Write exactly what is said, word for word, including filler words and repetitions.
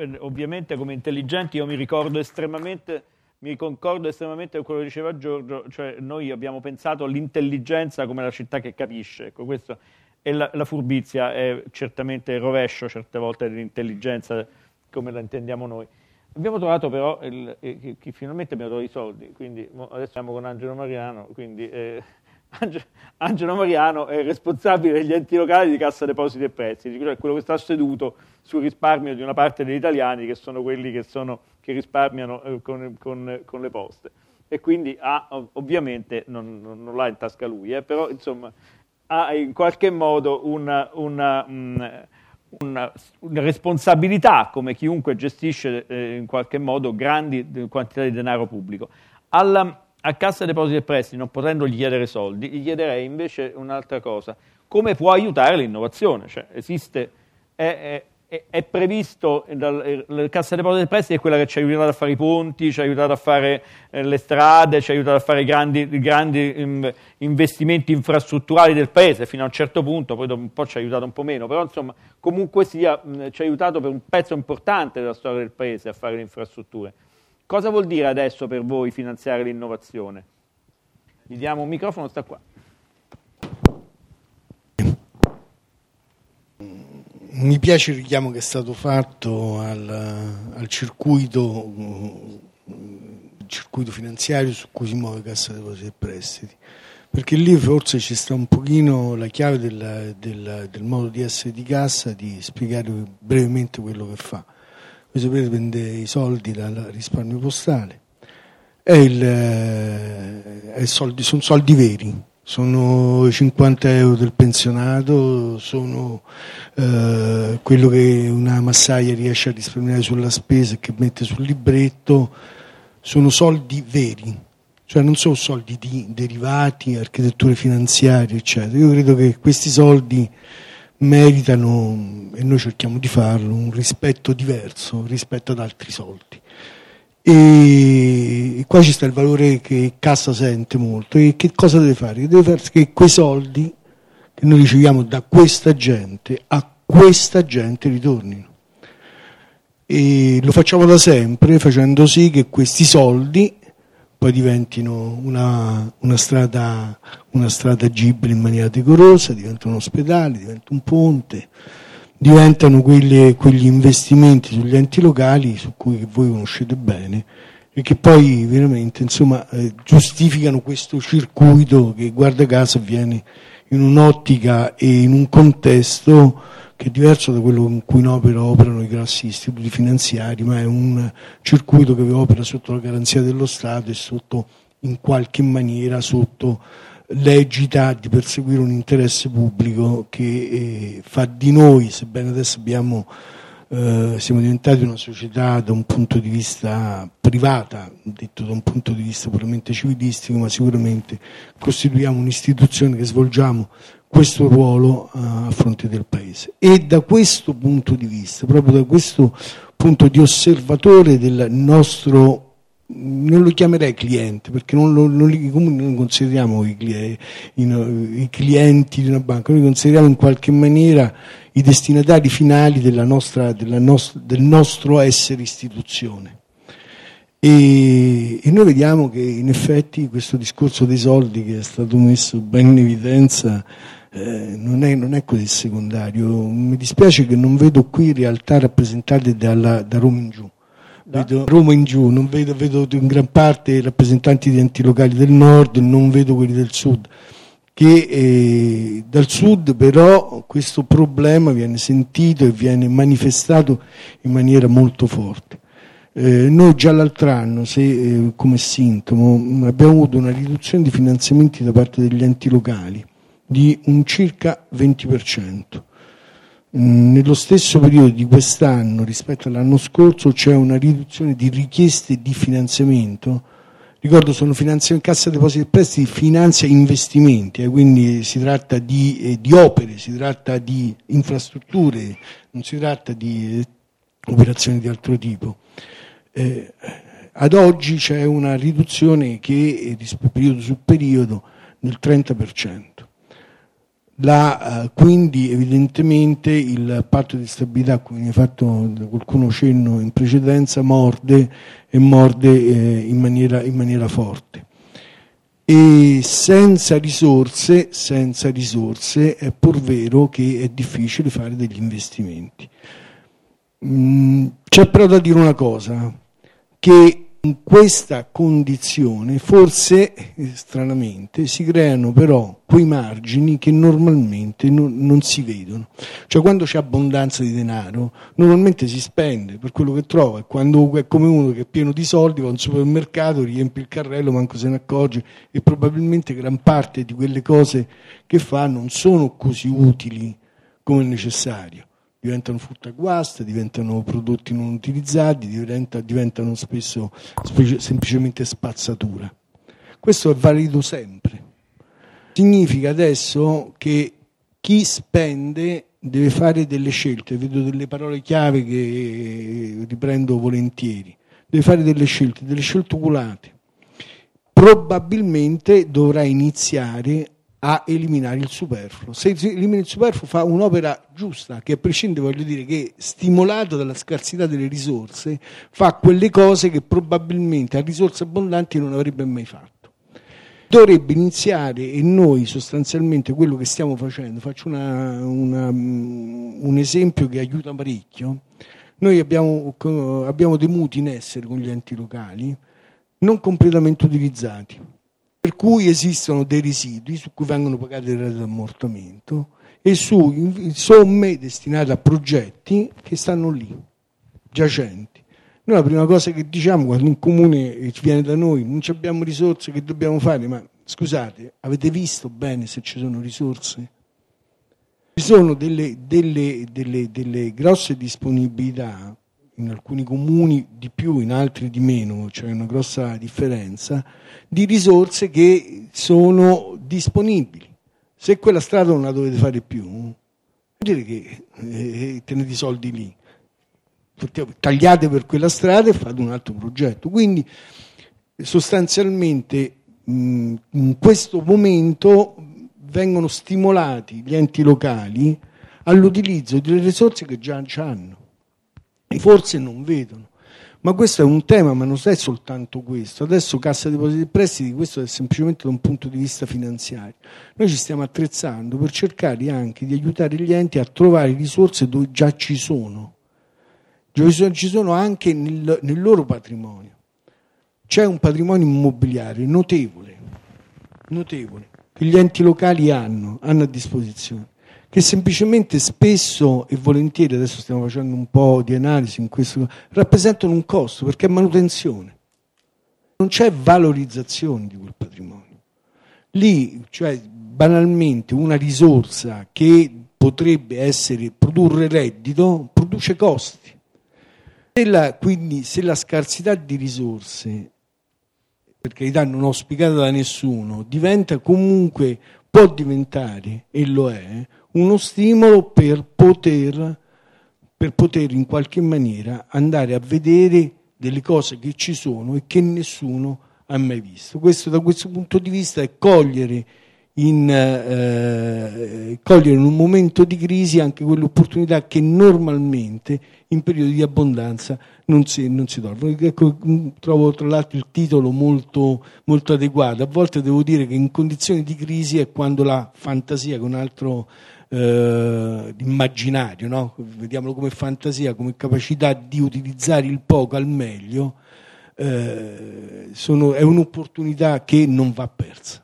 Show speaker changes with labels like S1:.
S1: ovviamente come intelligenti io mi ricordo estremamente, mi concordo estremamente con quello che diceva Giorgio, cioè noi abbiamo pensato all'intelligenza come la città che capisce, ecco, questo, e la, la furbizia è certamente il rovescio certe volte dell'intelligenza come la intendiamo noi. Abbiamo trovato però, il, eh, che, che finalmente abbiamo trovato i soldi, quindi adesso siamo con Angelo Mariano, quindi eh, Angelo Mariano è responsabile degli enti locali di Cassa Depositi e Prestiti, cioè quello che sta seduto sul risparmio di una parte degli italiani che sono quelli che, sono, che risparmiano eh, con, con, con le poste, e quindi ha, ovviamente non, non, non l'ha in tasca lui, eh, però insomma ha in qualche modo una, una, una, una, una responsabilità come chiunque gestisce eh, in qualche modo grandi quantità di denaro pubblico. Alla, a Cassa Depositi e Prestiti, non potendogli chiedere soldi, gli chiederei invece un'altra cosa: come può aiutare l'innovazione? Cioè, esiste, è, è, è previsto, dal, la Cassa Depositi e Prestiti è quella che ci ha aiutato a fare i ponti, ci ha aiutato a fare eh, le strade, ci ha aiutato a fare i grandi, grandi um, investimenti infrastrutturali del paese fino a un certo punto, poi dopo un po' ci ha aiutato un po' meno, però insomma comunque sia mh, ci ha aiutato per un pezzo importante della storia del paese a fare le infrastrutture. Cosa vuol dire adesso per voi finanziare l'innovazione? Gli diamo un microfono, sta qua.
S2: Mi piace il richiamo che è stato fatto al, al circuito, il circuito finanziario su cui si muove Cassa Depositi e Prestiti, perché lì forse ci sta un pochino la chiave del, del, del modo di essere di Cassa, di spiegare brevemente quello che fa. Voi sapete, prende i soldi dal risparmio postale, è il, è soldi, sono soldi veri, sono i cinquanta euro del pensionato, sono eh, quello che una massaia riesce a risparmiare sulla spesa e che mette sul libretto, sono soldi veri, cioè non sono soldi di derivati, architetture finanziarie, eccetera. Io credo che questi soldi meritano, e noi cerchiamo di farlo, un rispetto diverso rispetto ad altri soldi, e qua ci sta il valore che Cassa sente molto. E che cosa deve fare? Deve fare che quei soldi che noi riceviamo da questa gente a questa gente ritornino, e lo facciamo da sempre, facendo sì che questi soldi poi diventino una, una strada una strada agibile in maniera decorosa, diventa un ospedale, diventa un ponte, diventano quegli, quegli investimenti sugli enti locali su cui voi conoscete bene e che poi veramente insomma eh, giustificano questo circuito che, guarda caso, avviene in un'ottica e in un contesto che è diverso da quello in cui in opera operano i grossi istituti finanziari, ma è un circuito che opera sotto la garanzia dello Stato e sotto, in qualche maniera, sotto l'egida di perseguire un interesse pubblico che eh, fa di noi, sebbene adesso abbiamo, eh, siamo diventati una società da un punto di vista privata, detto da un punto di vista puramente civilistico, ma sicuramente costituiamo un'istituzione che svolgiamo questo ruolo a fronte del Paese. E da questo punto di vista, proprio da questo punto di osservatore del nostro, non lo chiamerei cliente, perché non, lo, non, li, non consideriamo i, i, i clienti di una banca, noi consideriamo in qualche maniera i destinatari finali della nostra, della nostra, del nostro essere istituzione. E, e noi vediamo che in effetti questo discorso dei soldi che è stato messo ben in evidenza Eh, non, è, non è così secondario. Mi dispiace che non vedo qui realtà rappresentate dalla, da Roma in giù. Da? Vedo Roma in giù, non vedo, vedo in gran parte rappresentanti di enti locali del nord, non vedo quelli del sud. Che eh, dal sud però questo problema viene sentito e viene manifestato in maniera molto forte. Eh, noi già l'altro anno, se, eh, come sintomo, abbiamo avuto una riduzione di finanziamenti da parte degli enti locali di un circa venti per cento. Nello stesso periodo di quest'anno rispetto all'anno scorso c'è una riduzione di richieste di finanziamento. Ricordo, sono finanziamenti, Cassa Depositi e Prestiti finanzia investimenti, eh, quindi si tratta di, eh, di opere, si tratta di infrastrutture, non si tratta di eh, operazioni di altro tipo. Eh, ad oggi c'è una riduzione che, eh, periodo su periodo, del trenta per cento. La, quindi evidentemente il patto di stabilità a cui mi ha fatto da qualcuno cenno in precedenza morde e morde eh, in, maniera, in maniera forte. E senza risorse, senza risorse è pur vero che è difficile fare degli investimenti. Mm, c'è però da dire una cosa, che in questa condizione forse, eh, stranamente, si creano però quei margini che normalmente non, non si vedono. Cioè quando c'è abbondanza di denaro, normalmente si spende per quello che trova, e quando è come uno che è pieno di soldi, va al supermercato, riempie il carrello, manco se ne accorge, e probabilmente gran parte di quelle cose che fa non sono così utili come necessario. Diventano frutta guasta, diventano prodotti non utilizzati, diventa, diventano spesso specie, semplicemente spazzatura. Questo è valido sempre. Significa adesso che chi spende deve fare delle scelte, vedo delle parole chiave che riprendo volentieri, deve fare delle scelte, delle scelte oculate. Probabilmente dovrà iniziare a eliminare il superfluo. Se elimina il superfluo fa un'opera giusta, che a prescindere, voglio dire, che stimolato dalla scarsità delle risorse fa quelle cose che probabilmente a risorse abbondanti non avrebbe mai fatto. Dovrebbe iniziare, e noi sostanzialmente quello che stiamo facendo, faccio una, una, un esempio che aiuta parecchio. Noi abbiamo, abbiamo dei mutui in essere con gli enti locali non completamente utilizzati, per cui esistono dei residui su cui vengono pagate le rate d'ammortamento e su somme destinate a progetti che stanno lì, giacenti. Noi la prima cosa che diciamo quando un comune viene da noi, non abbiamo risorse, che dobbiamo fare? Ma scusate, avete visto bene se ci sono risorse? Ci sono delle, delle, delle, delle grosse disponibilità, in alcuni comuni di più, in altri di meno, c'è una grossa differenza, di risorse che sono disponibili. Se quella strada non la dovete fare più, vuol dire che eh, tenete i soldi lì, tagliate per quella strada e fate un altro progetto. Quindi sostanzialmente mh, in questo momento vengono stimolati gli enti locali all'utilizzo delle risorse che già hanno. Forse non vedono, ma questo è un tema, ma non è soltanto questo. Adesso Cassa Depositi e Prestiti, questo è semplicemente da un punto di vista finanziario. Noi ci stiamo attrezzando per cercare anche di aiutare gli enti a trovare risorse dove già ci sono, dove ci sono anche nel, nel loro patrimonio. C'è un patrimonio immobiliare notevole, notevole, che gli enti locali hanno, hanno a disposizione, che semplicemente spesso e volentieri, adesso stiamo facendo un po' di analisi in questo, rappresentano un costo, perché è manutenzione. Non c'è valorizzazione di quel patrimonio. Lì, cioè, banalmente, una risorsa che potrebbe essere produrre reddito, produce costi. Se la, quindi, se la scarsità di risorse, per carità non auspicata da nessuno, diventa comunque, può diventare, e lo è, uno stimolo per poter, per poter in qualche maniera andare a vedere delle cose che ci sono e che nessuno ha mai visto. Questo, da questo punto di vista, è cogliere in, eh, cogliere in un momento di crisi anche quelle opportunità che normalmente in periodi di abbondanza non si, non si trovano. Ecco, trovo tra l'altro il titolo molto, molto adeguato. A volte devo dire che in condizioni di crisi è quando la fantasia, con un altro eh, immaginario, no? Vediamolo come fantasia, come capacità di utilizzare il poco al meglio, eh, sono, è un'opportunità che non va persa.